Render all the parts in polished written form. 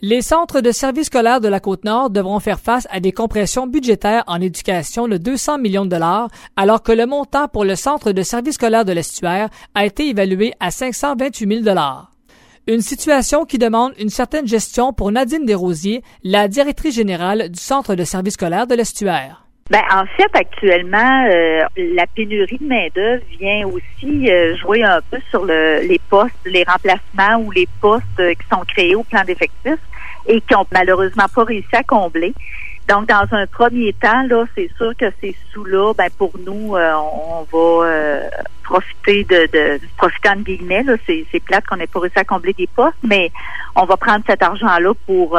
Les centres de services scolaires de la Côte-Nord devront faire face à des compressions budgétaires en éducation de 200 millions de dollars, alors que le montant pour le centre de services scolaires de l'Estuaire a été évalué à 528 000 dollars. Une situation qui demande une certaine gestion pour Nadine Desrosiers, la directrice générale du centre de services scolaires de l'Estuaire. En fait, actuellement, la pénurie de main-d'œuvre vient aussi jouer un peu sur les postes, les remplacements ou les postes qui sont créés au plan d'effectifs et qui ont malheureusement pas réussi à combler. Donc, dans un premier temps, là, c'est sûr que ces sous-là, pour nous, on va profiter profiter entre guillemets. Là, c'est plate qu'on n'ait pas réussi à combler des postes, mais on va prendre cet argent-là pour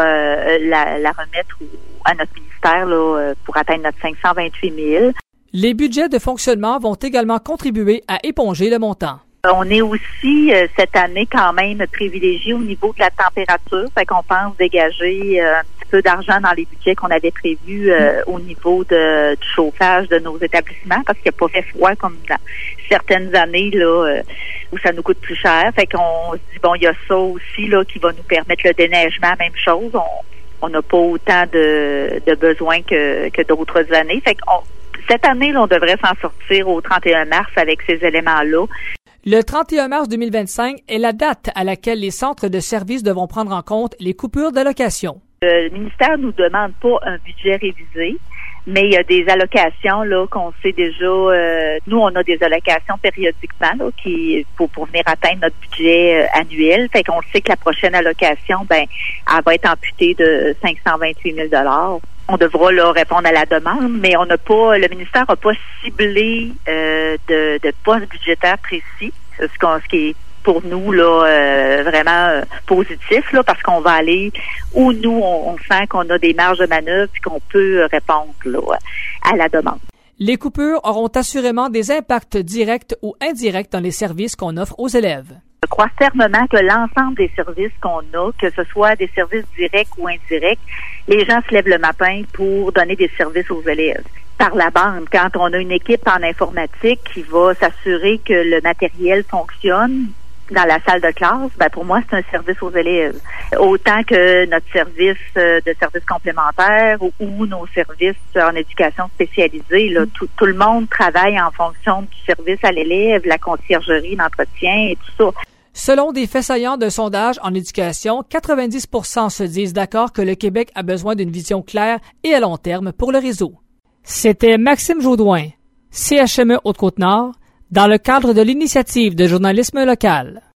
la remettre à notre ministère là, pour atteindre notre 528 000. Les budgets de fonctionnement vont également contribuer à éponger le montant. On est aussi, cette année, quand même, privilégié au niveau de la température. Fait qu'on pense dégager un petit peu d'argent dans les budgets qu'on avait prévus au niveau du chauffage de nos établissements, parce qu'il n'y a pas fait froid comme dans certaines années là où ça nous coûte plus cher. Fait qu'on se dit, il y a ça aussi là qui va nous permettre le déneigement, même chose. On n'a pas autant de besoins que d'autres années. Fait qu'on cette année, là, on devrait s'en sortir au 31 mars avec ces éléments-là. Le 31 mars 2025 est la date à laquelle les centres de services devront prendre en compte les coupures d'allocations. Le ministère nous demande pas un budget révisé, mais il y a des allocations là qu'on sait déjà. Nous, on a des allocations périodiquement là, qui pour venir atteindre notre budget annuel. Fait qu'on sait que la prochaine allocation, elle va être amputée de 528 000 $. On devra là répondre à la demande, mais le ministère n'a pas ciblé de poste budgétaire précis, ce qui est pour nous là vraiment positif là, parce qu'on va aller où nous on sent qu'on a des marges de manœuvre et qu'on peut répondre là à la demande. Les coupures auront assurément des impacts directs ou indirects dans les services qu'on offre aux élèves. Je crois fermement que l'ensemble des services qu'on a, que ce soit des services directs ou indirects, les gens se lèvent le matin pour donner des services aux élèves. Par la bande, quand on a une équipe en informatique qui va s'assurer que le matériel fonctionne dans la salle de classe, pour moi, c'est un service aux élèves. Autant que notre service de services complémentaires ou nos services en éducation spécialisée, là, tout le monde travaille en fonction du service à l'élève, la conciergerie, l'entretien et tout ça. Selon des faits saillants d'un sondage en éducation, 90% se disent d'accord que le Québec a besoin d'une vision claire et à long terme pour le réseau. C'était Maxime Jaudoin, CHME Haute-Côte-Nord, dans le cadre de l'initiative de journalisme local.